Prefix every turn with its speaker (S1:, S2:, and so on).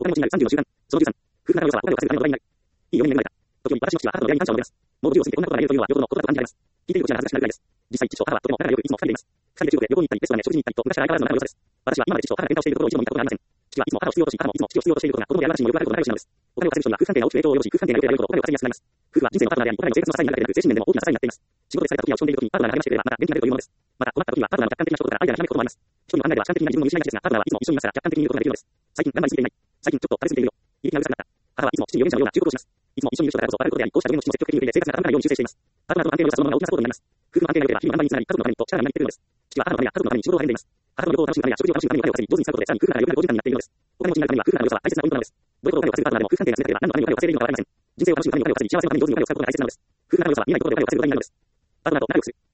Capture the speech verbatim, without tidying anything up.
S1: お金持ちになるさんじゅうの習慣。そのじゅうさん。夫婦仲の良さはお金を稼ぐための土台になる。いいよねんがないか。時に私の父は母との出会いに感謝を述べます。もうごじゅうを過ぎてこんなことが言えるというのはよほどのことだと感じられます。聞いているうちは恥ずかしくなるぐらいです。実際父と母はとても仲が良くいつも二人でいます。二人で中国へ旅行に行ったりレストランへ食事に行ったりと昔から相変わらずの仲の良さです。私は今まで父と母が喧嘩をしているところを一度も見たことがありません。父はいつも母を必要とし、母もいつも父を必要としていることが子供である私にもよくあることの仲良しなのです。お金を稼ぐ人には夫婦関係が大きく影響を及ぼし、夫婦関係が良ければ良いほどお金を稼ぎやすくなります。夫婦は人生のパートナーであり、お金の生活の支えになるだけでなく、精神面でも大きな支えになっています。仕事で疲れた時や落ち込んでいる時にパートナーが励ましてくれればまた元気になれるというものです。また困った時はパートナーの客観的なことからアイデアがひらめくこともあります。人には考えれば主観的な自分の見失いがちですが、パートナーはいつも一緒にいますから客観的に見ることができるのです。最近頑張りすぎていない。最近ちょっと食べ過ぎているよ。いびきがうるさくなった。母はいつも父に預言者のような忠告をします。いつも一緒にいる人だからこそ笑うことであり、こうした自分の父も積極的に受け入れ生活が傾かないように修正しています。パートナーとの関係の良さそのものが大きなサポートになります。夫婦の関係が良ければ日々の頑張りにつながり、家族のためにと力になりっているのです。父は母のためや家族のために仕事を励んでいます。母との旅行を楽しむためや食事を楽しむためにお金を稼ぎ、上手に使うことでさらに夫婦仲が良くなる好循環になっているのです。お金持ちになるためには夫婦仲の良さは大切なポイントなのです。どれほどお金を稼ぐパートナーでも夫婦関係が冷めていれば何のためにお金を稼いでいるのかわかりません。人生を楽しむためにお金を稼ぎ、幸せのために上手にお金を使うことが大切なのです。夫婦仲の良さは未来のところでお金を稼ぐ土台になるのです。パートナーと仲良くする。